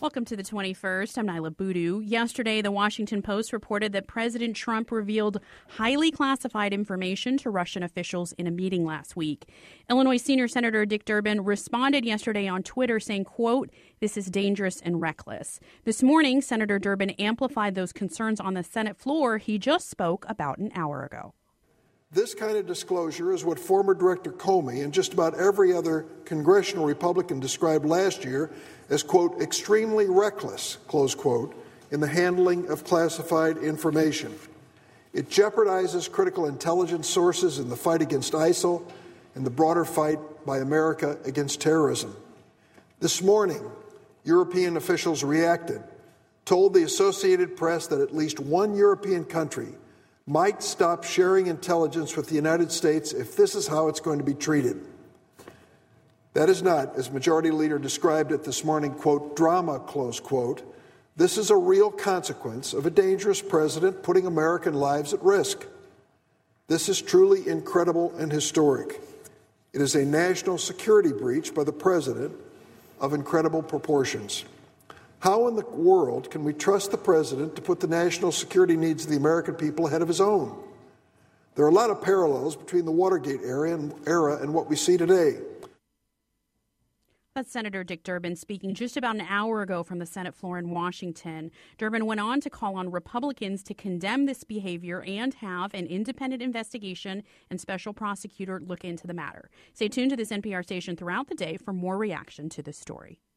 Welcome to the 21st. I'm Nyla Boodoo. Yesterday, the Washington Post reported that President Trump revealed highly classified information to Russian officials in a meeting last week. Illinois Senior Senator Dick Durbin responded yesterday on Twitter saying, quote, "This is dangerous and reckless." This morning, Senator Durbin amplified those concerns on the Senate floor he just spoke about an hour ago. This kind of disclosure is what former Director Comey and just about every other congressional Republican described last year as, quote, extremely reckless, close quote, in the handling of classified information. It jeopardizes critical intelligence sources in the fight against ISIL and the broader fight by America against terrorism. This morning, European officials reacted, told the Associated Press that at least one European country might stop sharing intelligence with the United States if this is how it's going to be treated. That is not, as Majority Leader described it this morning, quote, drama, close quote. This is a real consequence of a dangerous president putting American lives at risk. This is truly incredible and historic. It is a national security breach by the president of incredible proportions. How in the world can we trust the president to put the national security needs of the American people ahead of his own? There are a lot of parallels between the Watergate era and what we see today. That's Senator Dick Durbin speaking just about an hour ago from the Senate floor in Washington. Durbin went on to call on Republicans to condemn this behavior and have an independent investigation and special prosecutor look into the matter. Stay tuned to this NPR station throughout the day for more reaction to this story.